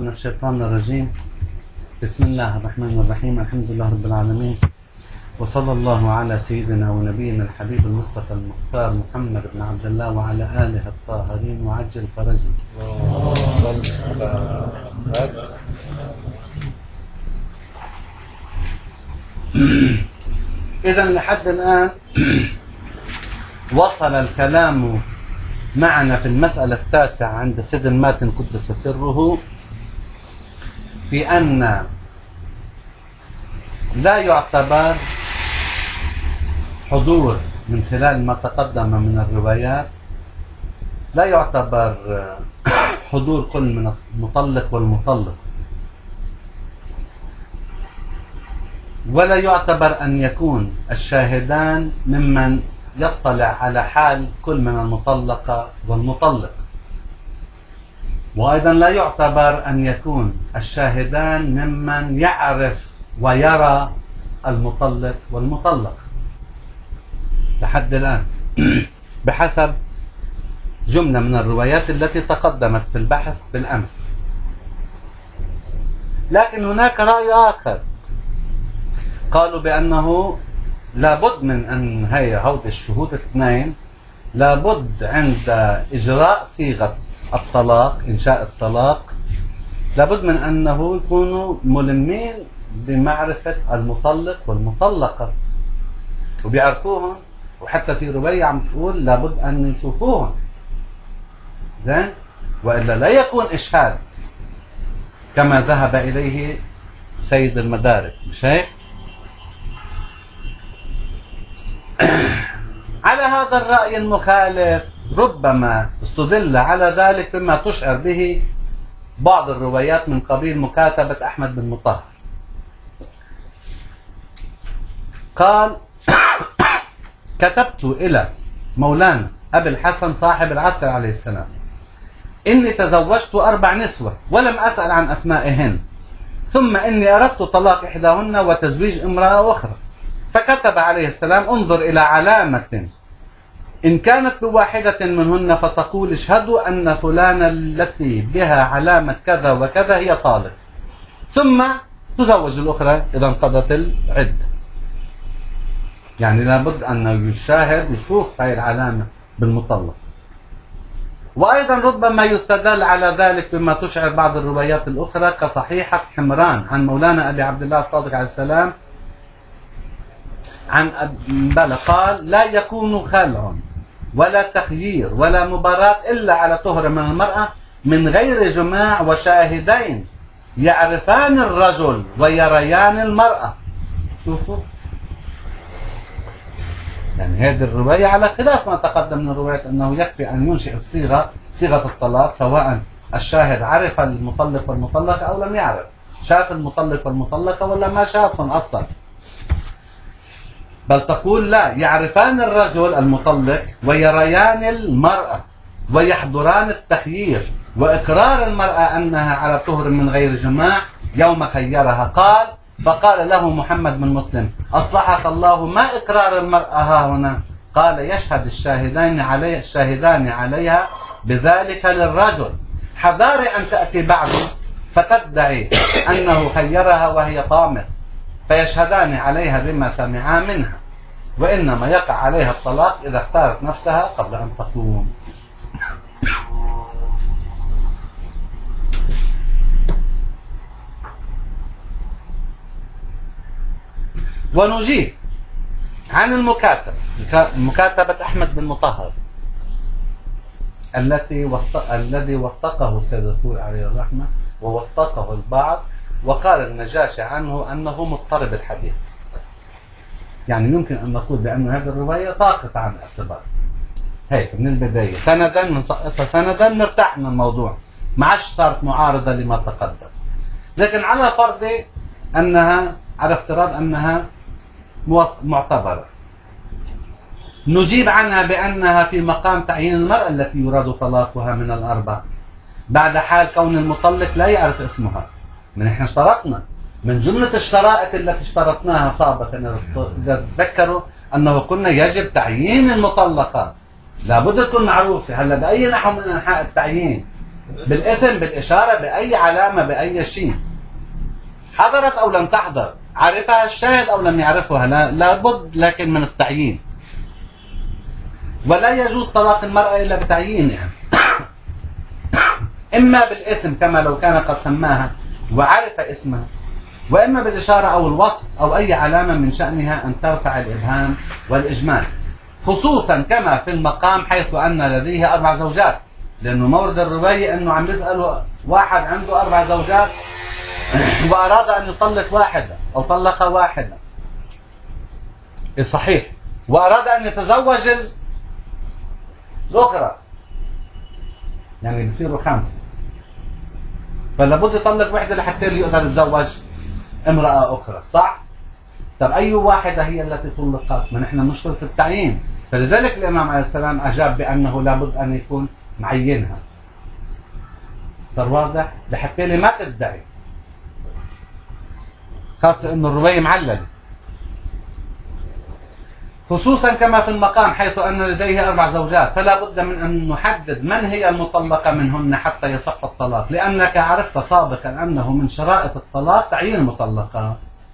من الشيطان الرجيم. بسم الله الرحمن الرحيم. الحمد لله رب العالمين، وصلى الله على سيدنا ونبينا الحبيب المصطفى المختار محمد بن عبد الله وعلى آله الطاهرين وعجل فرجهم. إذا لحد الآن وصل الكلام معنا في المسألة التاسعة عند سيد الماتن قدس سره في أن لا يعتبر حضور من خلال ما تقدم من الروايات، لا يعتبر حضور كل من المطلق والمطلق، ولا يعتبر أن يكون الشاهدان ممن يطلع على حال كل من المطلقة والمطلق، وأيضا لا يعتبر أن يكون الشاهدان ممن يعرف ويرى المطلق والمطلق لحد الآن بحسب جملة من الروايات التي تقدمت في البحث بالأمس. لكن هناك رأي آخر، قالوا بأنه لابد من أن هود الشهود الاثنين لابد عند إجراء صيغة الطلاق، إنشاء الطلاق، لابد من أنه يكونوا ملمين بمعرفة المطلق والمطلقة وبيعرفوهم، وحتى في رواية عم تقول لابد أن يشوفوهم زين، وإلا لا يكون إشهاد كما ذهب إليه سيد المدارك، مش هيك؟ على هذا الرأي المخالف ربما استدل على ذلك بما تشعر به بعض الروايات من قبيل مكاتبة أحمد بن مطهر. قال: كتبت إلى مولانا أبي الحسن صاحب العسكر عليه السلام إني تزوجت 4 نسوة ولم أسأل عن أسمائهن، ثم إني أردت طلاق إحداهن وتزويج امرأة أخرى، فكتب عليه السلام: انظر إلى علامة إن كانت بواحدة منهن فتقول اشهدوا أن فلانة التي بها علامة كذا وكذا هي طالق، ثم تزوج الأخرى إذا انقضت العدة. يعني لابد أن الشاهد يشوف هاي العلامة بالمطلق. وأيضا ربما يستدل على ذلك بما تشعر بعض الروايات الأخرى كصحيحة حمران عن مولانا أبي عبد الله الصادق عليه السلام عن بلى قال: لا يكون خلع ولا تخيير ولا مباراة إلا على طهر من المرأة من غير جماع وشاهدين يعرفان الرجل ويريان المرأة. شوفوا، يعني هذه الرواية على خلاف ما تقدم من الروايات أنه يكفي أن ينشئ صيغة الطلاق سواء الشاهد عرف المطلق والمطلقة أو لم يعرف، شاف المطلق والمطلقة ولا ما شافهم أصلا، بل تقول لا، يعرفان الرجل المطلق ويريان المرأة ويحضران التخيير وإقرار المرأة أنها على طهر من غير جماع يوم خيرها. قال: فقال له محمد بن مسلم: أصلحك الله، ما إقرار المرأة ها هنا؟ قال: يشهد الشاهدان عليها بذلك للرجل، حذار أن تأتي بعد فتدعي أنه خيرها وهي طامث، فيشهدان عليها بما سمعا منها، وإنما يقع عليها الطلاق إذا اختارت نفسها قبل أن تقوم. ونجيب عن مكاتبة أحمد بن مطهر الذي وثقه السيد الخوئي عليه الرحمة ووثقه البعض، وقال النجاشي عنه أنه مضطرب الحديث. يعني يمكن أن نقول بأن هذه الرواية ساقطة عن الاعتبار هيك من البداية، سندا نسقطها سندا نرتاح من الموضوع، ما عادش صارت معارضة لما تقدم. لكن على فرض أنها، على افتراض أنها معتبرة، نجيب عنها بأنها في مقام تعيين المرأة التي يراد طلاقها من الأربع، بعد حال كون المطلق لا يعرف اسمها. نحن اشترطنا من جملة الشرائط التي اشترطناها سابقا، إذا تذكروا أنه قلنا يجب تعيين المطلقة، لابد تكون معروفة. هلا بأي نحو من أنحاء التعيين بالاسم، بالإشارة، بأي علامة، بأي شيء. حضرت أو لم تحضر، عرفها الشاهد أو لم يعرفها، لابد لكن من التعيين. ولا يجوز طلاق المرأة إلا بتعيين، يعني إما بالاسم كما لو كان قد سماها وعرف اسمها، وإما بالإشارة أو الوصف أو أي علامة من شأنها أن ترفع الإبهام والإجمال، خصوصا كما في المقام حيث أن لديه 4 زوجات. لأنه مورد الرواية أنه عم يسأل واحد عنده 4 زوجات وأراد أن يطلق واحدة أو طلق واحدة، صحيح، وأراد أن يتزوج الأخرى، يعني بصيروا 5، فلا بد يطلق واحدة لحتى يقدر يتزوج امرأة أخرى، صح؟ طب أي واحدة هي التي طلقت؟ ما نحن نشترط التعيين، فلذلك الإمام عليه السلام أجاب بأنه لابد أن يكون معينها. صار واضح؟ لحتى لي ما تدعي، خاصة إنه الرواية معللة، خصوصا كما في المقام حيث أن لديه 4 زوجات، فلا بد من أن نحدد من هي المطلقة منهن حتى يصح الطلاق، لأنك عرفت سابقا أنه من شرائط الطلاق تعيين المطلقة.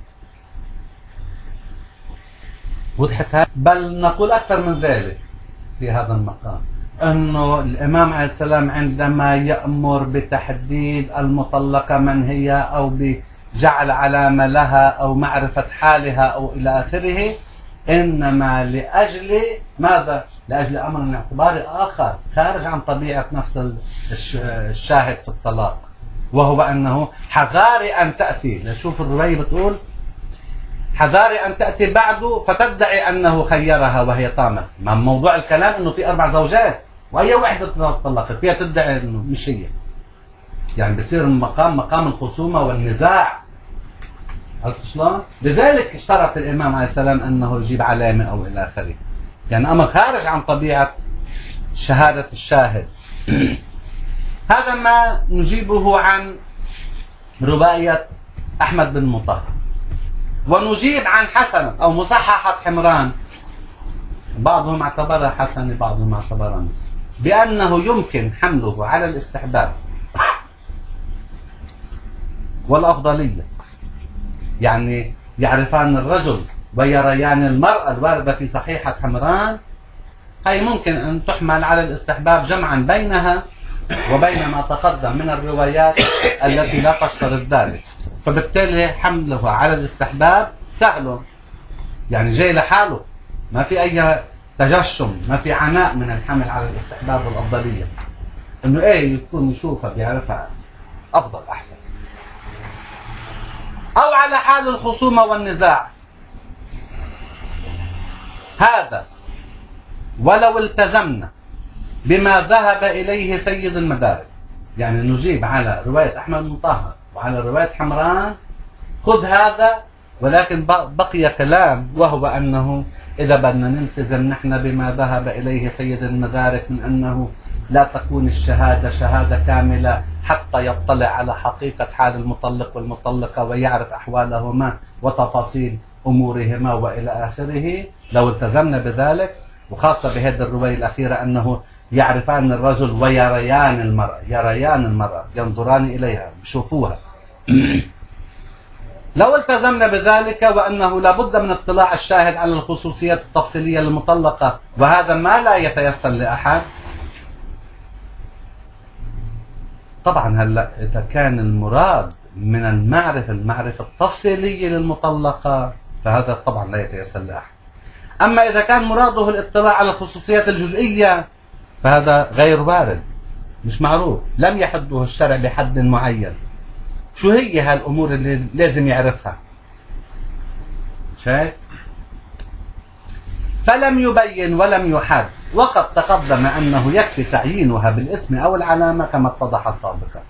وضحت؟ بل نقول أكثر من ذلك في هذا المقام، أنه الإمام عليه السلام عندما يأمر بتحديد المطلقة من هي أو بجعل علامة لها أو معرفة حالها أو إلى آخره، إنما لأجل ماذا؟ لأجل أمر اعتباري آخر خارج عن طبيعة نفس الشاهد في الطلاق، وهو أنه حذاري أن تأتي، نشوف الرواية بتقول حذاري أن تأتي بعده فتدعي أنه خيرها وهي طامت. ما موضوع الكلام أنه في 4 زوجات وأي واحدة طلقت فيها تدعي أنه مش هي، يعني بصير المقام مقام الخصومة والنزاع. عرفت شلون؟ لذلك اشترط الإمام عليه السلام أنه يجيب علامة أو إلى آخره، يعني أمر خارج عن طبيعة شهادة الشاهد. هذا ما نجيبه عن رواية أحمد بن مطهر. ونجيب عن حسنة أو مصححة حمران، بعضهم اعتبرها حسنة بعضهم اعتبرها بأنه يمكن حمله على الاستحباب والأفضلية، يعني يعرفان الرجل ويريان المرأة الواردة في صحيحة حمران، هي ممكن أن تحمل على الاستحباب جمعا بينها وبين ما تقدم من الروايات التي لا تشترط ذلك، فبالتالي حمله على الاستحباب سهل، يعني جاي لحاله، ما في أي تجشم، ما في عناء من الحمل على الاستحباب والأفضلية، إنه إيه يكون يشوفها بيعرفها أفضل أحسن. أو على حال الخصومة والنزاع، هذا ولو التزمنا بما ذهب إليه سيد المدارك، يعني نجيب على رواية أحمد بن طاهر وعلى رواية حمران، خذ هذا، ولكن بقي كلام، وهو أنه إذا بدنا نلتزم نحن بما ذهب إليه سيد المدارك من أنه لا تكون الشهادة شهادة كاملة حتى يطلع على حقيقة حال المطلق والمطلقة ويعرف أحوالهما وتفاصيل أمورهما وإلى آخره، لو التزمنا بذلك، وخاصة بهذه الرواية الأخيرة أنه يعرفان الرجل ويريان المرأة، يريان المرأة، ينظران إليها، بشوفوها. لو التزمنا بذلك وأنه لا بد من اطلاع الشاهد على الخصوصيات التفصيلية للمطلقة، وهذا ما لا يتيسر لأحد، طبعا هلا إذا كان المراد من المعرفة التفصيلية للمطلقة فهذا طبعا لا يتيسر لأحد. أما إذا كان مراده الاطلاع على الخصوصيات الجزئية فهذا غير وارد، مش معروف، لم يحده الشرع بحد معين. شو هي هالأمور اللي لازم يعرفها؟ شايف؟ فلم يبين ولم يحد، وقد تقدم أنه يكفي تعيينها بالاسم أو العلامة كما اتضح سابقا.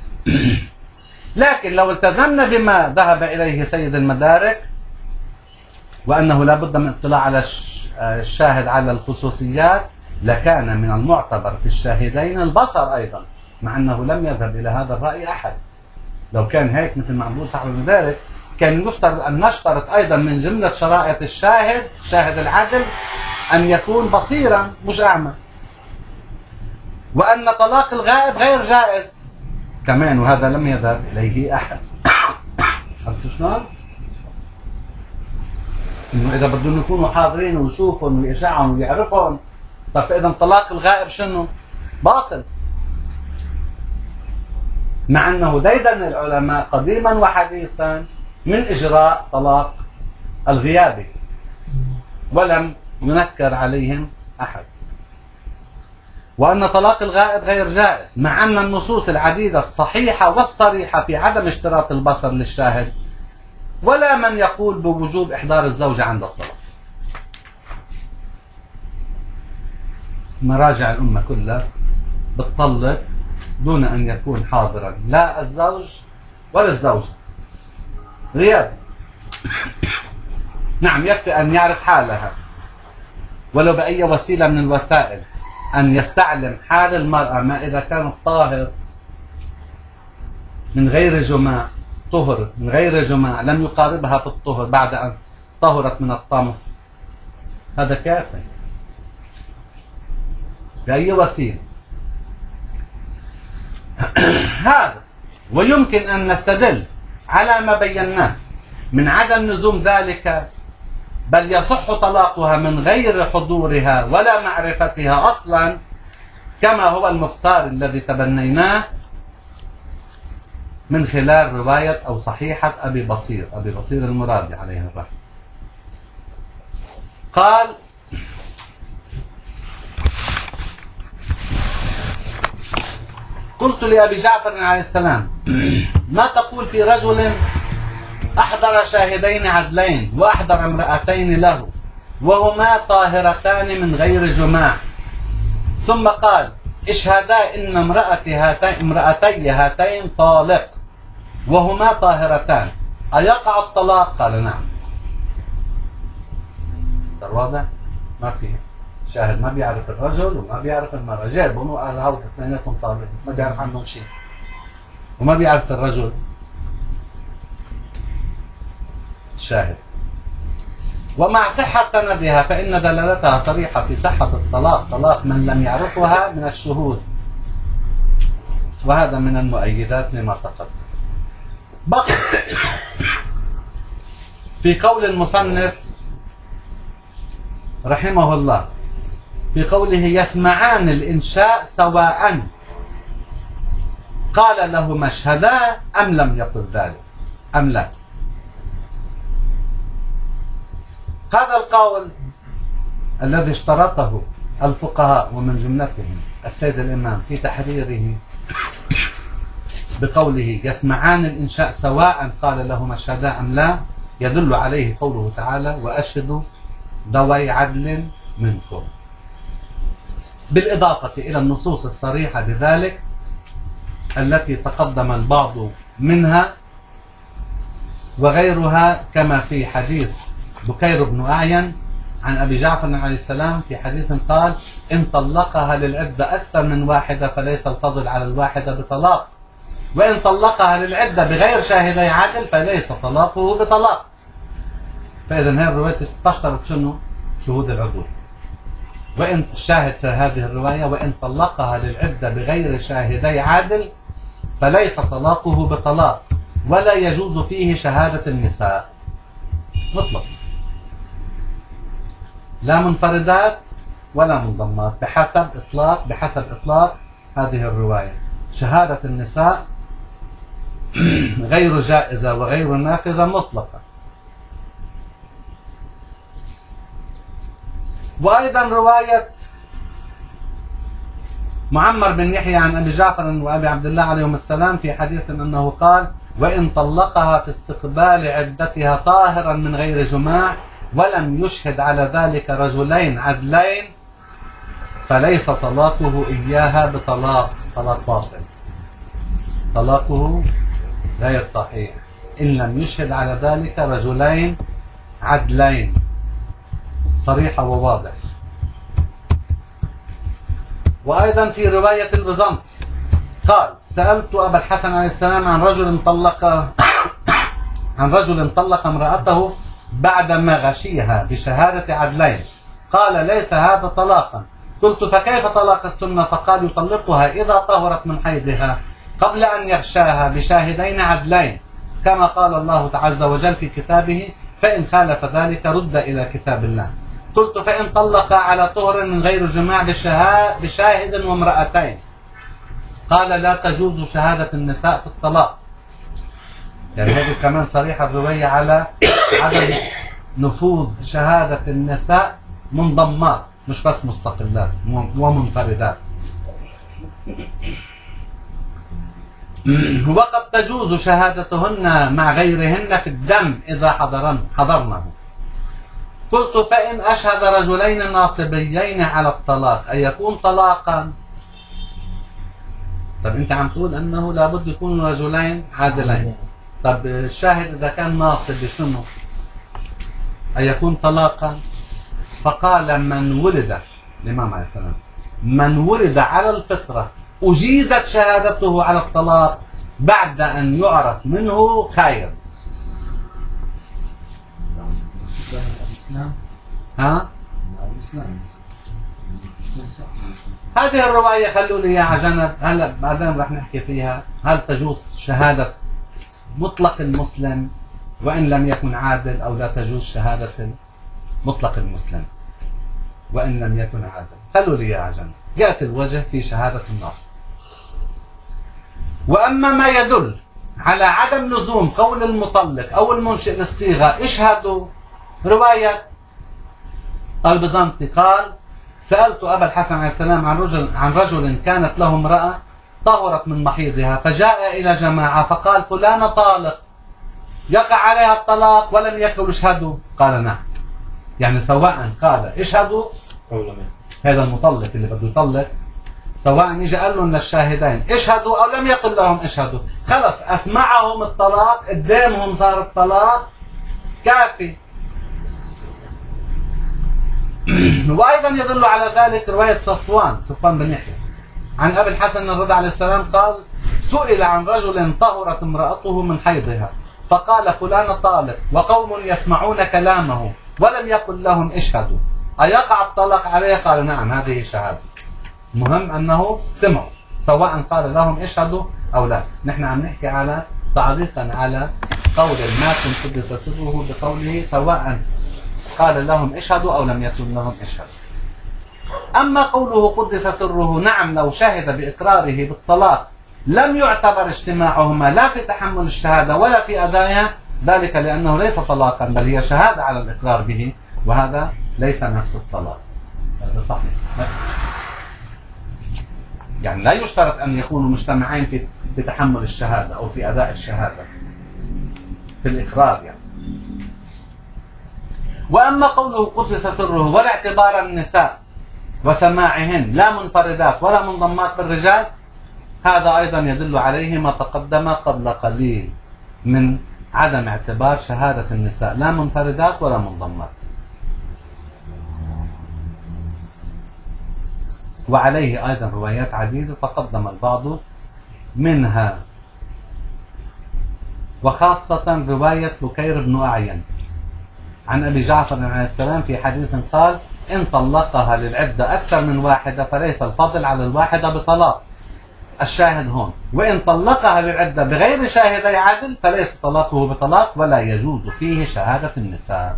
لكن لو التزمنا بما ذهب إليه سيد المدارك وأنه لا بد من اطلاع على الشاهد على الخصوصيات، لكان من المعتبر في الشاهدين البصر أيضا، مع أنه لم يذهب إلى هذا الرأي أحد. لو كان هيك مثل ما عم صاحب المدارك كان يفترض أن نشترط أيضا من جملة شرائط الشاهد، شاهد العدل، أن يكون بصيرا مش أعمى. وأن طلاق الغائب غير جائز كمان، وهذا لم يذهب إليه أحد. عرفتوا شلون؟ إنه إذا بدهم يكونوا حاضرين ويشوفهم ويشعهم ويعرفهم، طيب فإذا طلاق الغائب شنو؟ باطل. مع أنه ديدن العلماء قديما وحديثا من إجراء طلاق الغيابي ولم ينكر عليهم أحد. وأن طلاق الغائب غير جائز، مع أن النصوص العديدة الصحيحة والصريحة في عدم اشتراط البصر للشاهد، ولا من يقول بوجوب إحضار الزوجة عند الطلاق. مراجع الأمة كلها بتطلق دون أن يكون حاضرا لا الزوج ولا الزوجة، غياب. نعم، يكفي أن يعرف حالها ولو بأي وسيلة من الوسائل، أن يستعلم حال المرأة، ما إذا كانت طاهر من غير جماع، طهر من غير جماع، لم يقاربها في الطهر بعد أن طهرت من الطمس، هذا كافي بأي وسيلة. هذا ويمكن أن نستدل على ما بيناه من عدم لزوم ذلك، بل يصح طلاقها من غير حضورها ولا معرفتها أصلا، كما هو المختار الذي تبنيناه من خلال رواية أو صحيحة أبي بصير المرادي عليه الرحمة. قال: قلت لأبي جعفر عليه السلام: ما تقول في رجل أحضر شاهدين عدلين وأحضر امرأتين له وهما طاهرتان من غير جماع، ثم قال: اشهدا إن امرأتي هاتين طالق وهما طاهرتان، أيقع الطلاق؟ قال: نعم. واضح؟ ما في شاهد، ما بيعرف الرجل وما بيعرف المرأة، جايبهم وقال هؤلاء اثنيناتهم طالق، ما بيعرف عنهم شيء، وما بيعرف الرجل شاهد. ومع صحة سندها فإن دلالتها صريحة في صحة الطلاق، طلاق من لم يعرفها من الشهود، وهذا من المؤيدات لما تقدم. بقي في قول المصنف رحمه الله في قوله: يسمعان الإنشاء سواء، قال لهما اشهدا أم لم يقل ذلك أم لا؟ هذا القول الذي اشترطه الفقهاء ومن جملتهم السيد الإمام في تحريره بقوله يسمعان الإنشاء سواء قال لهما اشهدا أم لا، يدل عليه قوله تعالى: وأشهدوا ذوي عدل منكم، بالإضافة إلى النصوص الصريحة بذلك التي تقدم البعض منها وغيرها، كما في حديث بكير بن أعين عن أبي جعفر عليه السلام في حديث قال: إن طلقها للعدة أكثر من واحدة فليس الفضل على الواحدة بطلاق، وإن طلقها للعدة بغير شاهدي عدل فليس طلاقه بطلاق. فإذا هذه الرواية تشترط شنو؟ شهود العدول. وإن الشاهد في هذه الرواية: وإن طلقها للعدة بغير شاهدي عدل فليس طلاقه بطلاق، ولا يجوز فيه شهادة النساء مطلق، لا منفردات ولا منضمات، بحسب إطلاق هذه الرواية. شهادة النساء غير جائزة وغير نافذة مطلقة. وأيضا رواية معمر بن يحيى عن أبي جعفر وأبي عبد الله عليهم السلام في حديث أنه قال: وإن طلقها في استقبال عدتها طاهرا من غير جماع ولم يشهد على ذلك رجلين عدلين فليس طلاقه إياها بطلاق، طلاق باطل، طلاقه غير صحيح إن لم يشهد على ذلك رجلين عدلين، صريحة وواضح. وأيضا في رواية البزنطي قال: سألت أبا الحسن عليه السلام عن رجل طلق امرأته بعدما غشيها بشهادة عدلين، قال: ليس هذا طلاقا، قلت فكيف طلاق السنة؟ فقال يطلقها إذا طهرت من حيضها قبل أن يغشاها بشاهدين عدلين، كما قال الله عز وجل في كتابه: فإن خالف ذلك رد إلى كتاب الله. قلت فإن طلق على طهر من غير جماع بشاهد وامرأتين؟ قال لا تجوز شهادة النساء في الطلاق. يعني هذه كمان صريحة الرواية على عدم نفوذ شهادة النساء منضمات، مش بس مستقلات ومنفردات. وقد تجوز شهادتهن مع غيرهن في الدم إذا حضرنه. قلت فإن أشهد رجلين ناصبيين على الطلاق أن يكون طلاقا؟ طب أنت عم تقول أنه لابد يكون رجلين عادلين، طب الشاهد إذا كان ناصب شنو؟ أن يكون طلاقا. فقال من ولد، الإمام عليه السلام، من ولد على الفطرة أجيزت شهادته على الطلاق بعد أن يعرف منه خير. ها؟ هذه الرواية خلوا لي إياها جنب، هلا بعدين رح نحكي فيها. هل تجوز شهادة مطلق المسلم وإن لم يكن عادل، أو لا تجوز شهادة مطلق المسلم وإن لم يكن عادل؟ خلوا لي إياها جنب. يأتي الوجه في شهادة الناصب. وأما ما يدل على عدم لزوم قول المطلق أو المنشئ للصيغة اشهدوا، رواية البيزنطي قال: سألت أبا الحسن عليه السلام عن رجل كانت له امرأة طهرت من محيضها، فجاء إلى جماعة فقال: فلان طالق، يقع عليها الطلاق ولم يكن اشهدوا؟ قال: نعم. يعني سواء قال اشهدوا، هذا المطلق اللي بده يطلق، سواء يجي قال لهم للشاهدين اشهدوا أو لم يقل لهم اشهدوا، خلص أسمعهم الطلاق قدامهم، صار الطلاق كافي. وأيضا يدل على ذلك رواية صفوان بن يحيى عن أبي الحسن الرضا عليه السلام قال: سئل عن رجل طهرت امرأته من حيضها فقال: فلان طالق، وقوم يسمعون كلامه ولم يقل لهم اشهدوا، أيقع الطلاق عليه؟ قال: نعم، هذه شهادة. مهم أنه سمعوا سواء قال لهم اشهدوا أو لا. نحن عم نحكي على تعليقا على قول الماتن قدس سره بقوله سواء قال لهم اشهدوا أو لم يكن لهم اشهدوا. أما قوله قدس سره نعم لو شهد بإقراره بالطلاق لم يعتبر اجتماعهما لا في تحمل الشهادة ولا في أدائها، ذلك لأنه ليس طلاقا بل هي شهادة على الإقرار به، وهذا ليس نفس الطلاق. هذا صحيح. يعني لا يشترط أن يكونوا مجتمعين في تحمل الشهادة أو في أداء الشهادة في الإقرار يعني. وأما قوله قدس سره ولا اعتبار النساء وسماعهن لا منفردات ولا منضمات بالرجال، هذا أيضا يدل عليه ما تقدم قبل قليل من عدم اعتبار شهادة النساء لا منفردات ولا منضمات. وعليه أيضا روايات عديدة تقدم البعض منها، وخاصة رواية بكير بن أعين عن أبي جعفر عليه السلام في حديث قال: إن طلقها للعدة أكثر من واحدة فليس الفضل على الواحدة بطلاق. الشاهد هون: وإن طلقها للعدة بغير شاهدي عدل فليس طلاقه بطلاق ولا يجوز فيه شهادة النساء.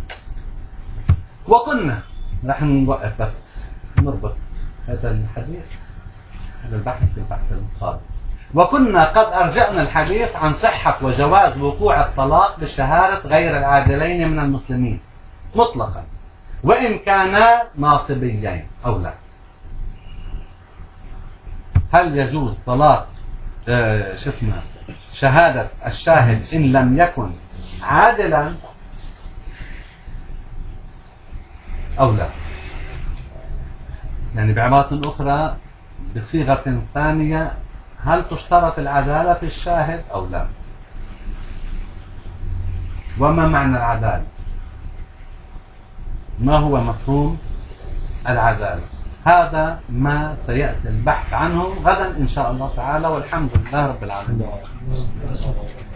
وكنا رح نوقف بس نربط هذا الحديث، هذا البحث في البحث القادم. وكنا قد أرجأنا الحديث عن صحة وجواز وقوع الطلاق بشهادة غير العادلين من المسلمين مطلقا وإن كانا ناصبيين أو لا. هل يجوز طلاق شهادة الشاهد إن لم يكن عادلا أو لا؟ يعني بعبارة أخرى بصيغة ثانية، هل تشترط العدالة في الشاهد أو لا؟ وما معنى العدالة؟ ما هو مفهوم العدالة؟ هذا ما سيأتي البحث عنه غدا إن شاء الله تعالى، والحمد لله رب العالمين.